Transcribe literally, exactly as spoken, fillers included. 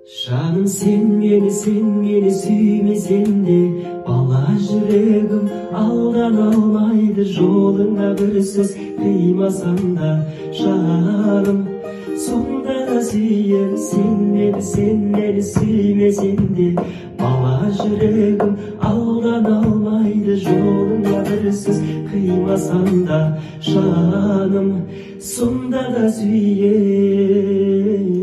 Жаным, сен мені, сен мені сүймесең де, бала жүрегім алдана алмайды. Жолыңа бір сөз қимасам да, жаным, сонда да сүйем. Сен мені, сен мені сүймесең де, бала жүрегім алдана алмайды. Жолыңа бір сөз қимасам да, жаным, сонда да сүйем.